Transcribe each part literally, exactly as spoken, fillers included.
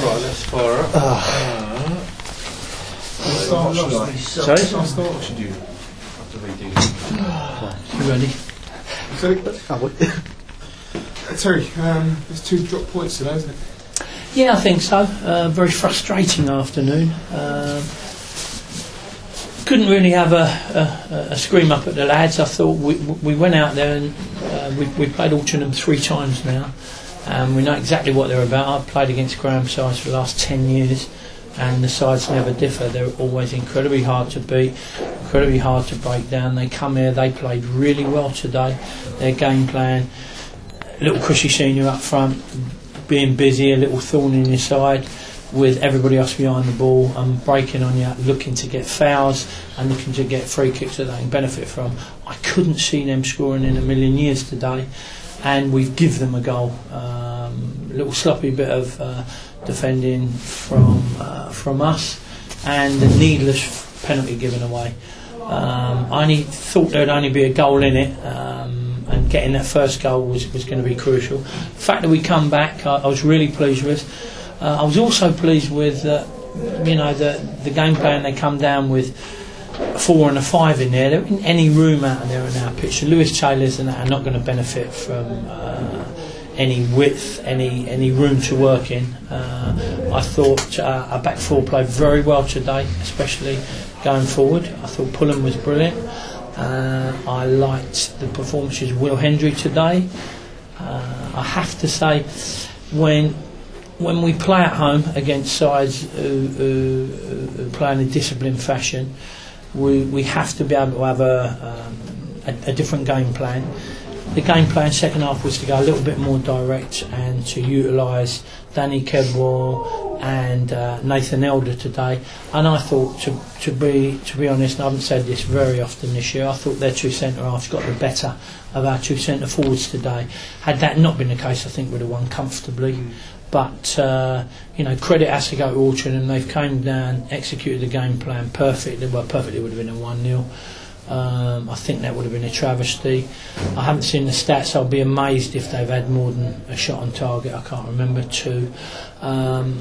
Right, let's fire up. Uh, uh, Sorry? Shall I start or should you have to redo it? You ready? So, Oh, Terry, um, there's two drop points today, isn't it? yeah, I think so. Uh, very frustrating afternoon. Uh, couldn't really have a, a, a scream up at the lads. I thought we, we went out there and uh, we, we played Altrincham three times now. Um, we know exactly what they're about. I've played against Graham sides for the last ten years, and the sides never differ. They're always incredibly hard to beat, incredibly hard to break down. They come here, they played really well today. Their game plan, little Chrissy Senior up front, being busy, a little thorn in your side, with everybody else behind the ball and breaking on you, looking to get fouls and looking to get free kicks that they can benefit from. I couldn't see them scoring in a million years today, and we've given them a goal. Um, a little sloppy bit of uh, defending from uh, from us, and a needless penalty given away. Um, I only thought there'd only be a goal in it, um, and getting that first goal was, was going to be crucial. The fact that we come back, I, I was really pleased with. Uh, I was also pleased with, uh, you know, the the game plan. They come down with a four and a five in there. There isn't any room out of there in our pitch. The Lewis Taylors and that are not going to benefit from uh, any width, any any room to work in. Uh, I thought uh, our back four played very well today, especially going forward. I thought Pullen was brilliant. Uh, I liked the performances of Will Hendry today. Uh, I have to say, when when we play at home against sides who, who, who play in a disciplined fashion, we we have to be able to have a, um, a, a different game plan. The game plan second half was to go a little bit more direct and to utilise Danny Kedwell and uh, Nathan Elder today. And I thought, to to be to be honest, and I haven't said this very often this year, I thought their two centre halves got the better of our two centre forwards today. Had that not been the case, I think we'd have won comfortably. Mm. But uh, you know, credit has to go to Altrincham. They've came down, executed the game plan perfectly. Well, perfectly would have been a one nil. Um, I think that would have been a travesty. I haven't seen the stats. I'll be amazed if they've had more than a shot on target. I can't remember two. Um,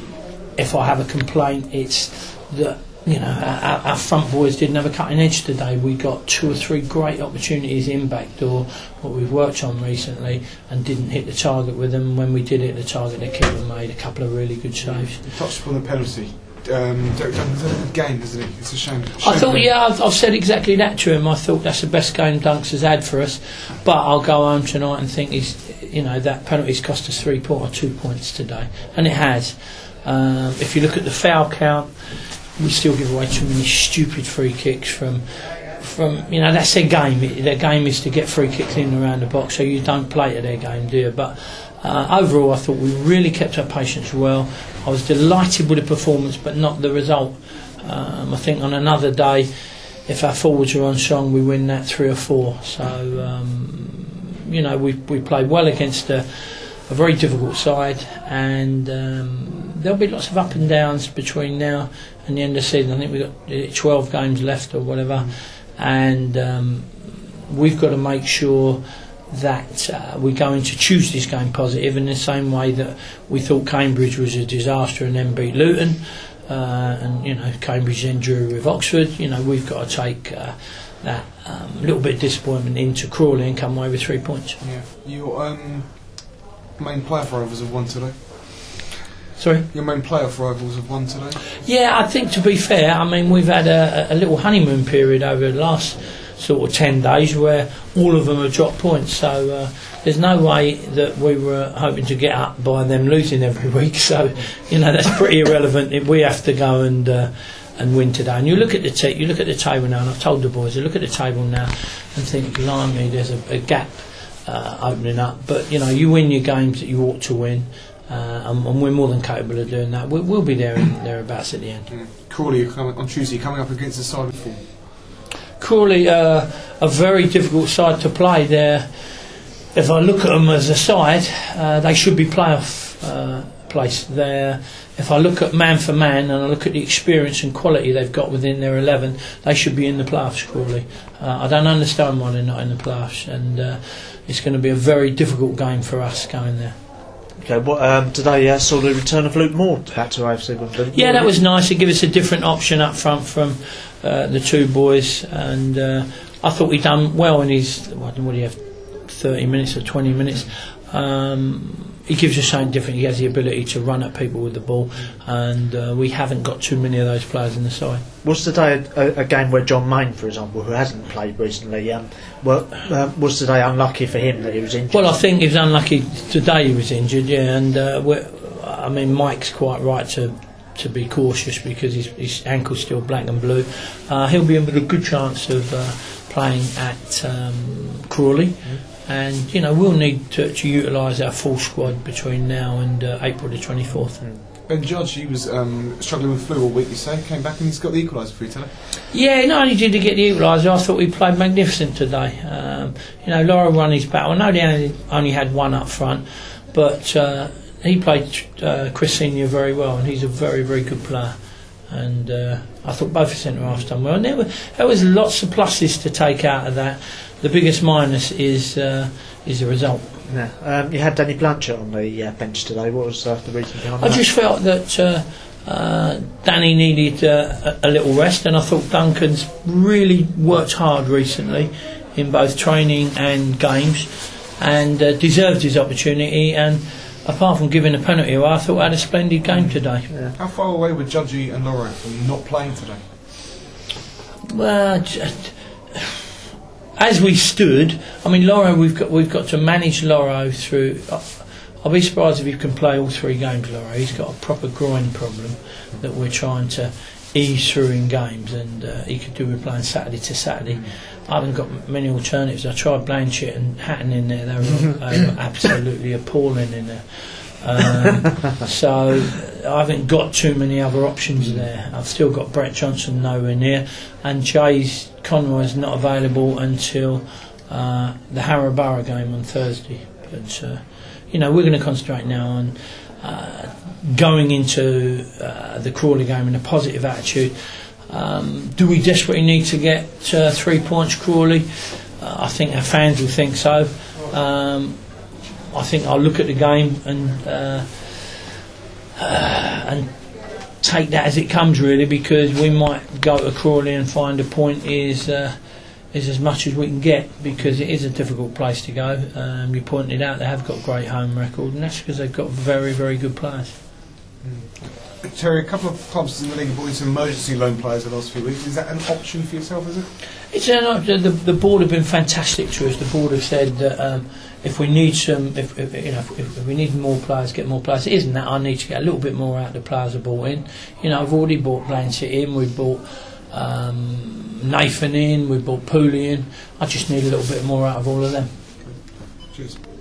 if I have a complaint, it's that, you know, our, our front boys didn't have a cutting edge today. We got two or three great opportunities in backdoor, what we've worked on recently, and didn't hit the target with them. When we did hit the target, the keeper made a couple of really good saves. You touched upon the penalty. Um, Derek Duncan's had a good game, isn't he? It's a shame. shame I thought, yeah, I've, I've said exactly that to him. I thought that's the best game Dunks has had for us. But I'll go home tonight and think he's, you know, that penalty's cost us three point or two points today, and it has. Um, if you look at the foul count, we still give away too many stupid free kicks from. From you know, that's their game. Their game is to get free kicks in and around the box, so you don't play to their game, do you? But uh, overall, I thought we really kept our patience well. I was delighted with the performance, but not the result. Um, I think on another day, if our forwards are on song, we win that three or four. So um, you know, we we played well against a, a very difficult side, and um, there'll be lots of up and downs between now and the end of the season. I think we've got twelve games left or whatever. And um, we've got to make sure that uh, we're going to choose this game positive, in the same way that we thought Cambridge was a disaster and then beat Luton, uh, and you know, Cambridge then drew with Oxford. You know, we've got to take uh, that um, little bit of disappointment into Crawley and come away with three points. Yeah, your um, main playoff rivals have won today. Sorry? Your main playoff rivals have won today? Yeah, I think, to be fair, I mean, we've had a, a little honeymoon period over the last sort of ten days where all of them have dropped points, so uh, there's no way that we were hoping to get up by them losing every week, so you know, that's pretty irrelevant if we have to go and uh, and win today. And you look at the t- you look at the table now, and I've told the boys, I look at the table now and think, blimey, there's a, a gap uh, opening up, but you know, you win your games that you ought to win. Uh, and, and we're more than capable of doing that. We'll, we'll be there and thereabouts at the end. Mm. Crawley on Tuesday coming up against the side of form. Crawley, uh, a very difficult side to play. There, if I look at them as a side, uh, they should be playoff uh, place. There, if I look at man for man and I look at the experience and quality they've got within their eleven, they should be in the playoffs. Crawley, uh, I don't understand why they're not in the playoffs, and uh, it's going to be a very difficult game for us going there. Okay, what um, today uh, saw the return of Luke Moore back to A F C Wimbledon. Yeah, that was nice. It gave us a different option up front from uh, the two boys, and uh, I thought we'd done well in his. What do you have? thirty minutes or twenty minutes. Um, he gives us something different. He has the ability to run at people with the ball, and uh, we haven't got too many of those players in the side. Was today a, a game where John Main, for example, who hasn't played recently, um, well, uh, was today unlucky for him that he was injured? Well, I think he was unlucky today. He was injured, yeah, and uh, we're, I mean, Mike's quite right to to be cautious because his, his ankle's still black and blue. Uh, he'll be in with a good chance of uh, playing at um, Crawley. Mm-hmm. And, you know, we'll need to, to utilise our full squad between now and uh, April the twenty-fourth. Mm. Ben Judge, he was um, struggling with flu all week, you say, came back and he's got the equaliser for you, tell him. Yeah, not only did he get the equaliser, I thought he played magnificent today. Um, you know, Laura won his battle. I know they only, only had one up front, but uh, he played uh, Chris Senior very well, and he's a very, very good player. And uh, I thought both the centre-halves done well. And there, were, there was lots of pluses to take out of that. The biggest minus is uh, is the result. Yeah. Um, you had Danny Blanchard on the uh, bench today. What was uh, the reason behind I that? just felt that uh, uh, Danny needed uh, a, a little rest, and I thought Duncan's really worked hard recently in both training and games, and uh, deserved his opportunity. And apart from giving a penalty away, I thought I had a splendid game today. Yeah. How far away were Judgy and Laura from not playing today? Well, just, as we stood, I mean, Laura, we've got we've got to manage Laura through. I'll be surprised if he can play all three games, Laura. He's got a proper groin problem that we're trying to ease through in games, and uh, he could do with playing Saturday to Saturday. I haven't got many alternatives. I tried Blanchett and Hatton in there. They were, they were absolutely appalling in there. Um, so I haven't got too many other options there. I've still got Brett Johnson nowhere near, and Jay's Conroy's not available until uh, the Harrow Borough game on Thursday. But uh, you know, we're going to concentrate now on uh, going into uh, the Crawley game in a positive attitude. Um, do we desperately need to get uh, three points, Crawley? Uh, I think our fans will think so. Um, I think I'll look at the game and uh, uh, and take that as it comes, really, because we might go to Crawley and find a point is uh, is as much as we can get, because it is a difficult place to go. Um, you pointed out they have got a great home record, and that's because they've got very, very good players. Mm. Terry, a couple of clubs in the league have brought in some emergency loan players the last few weeks. Is that an option for yourself, is it? It's an option. The, the board have been fantastic to us. The board have said that um, if we need some, if, if you know, if, if we need more players, get more players. It isn't that I need to get a little bit more out of the players I've bought in. You know, I've already bought Blanchett in. We've bought um, Nathan in. We've bought Pooley in. I just need a little bit more out of all of them. Cheers.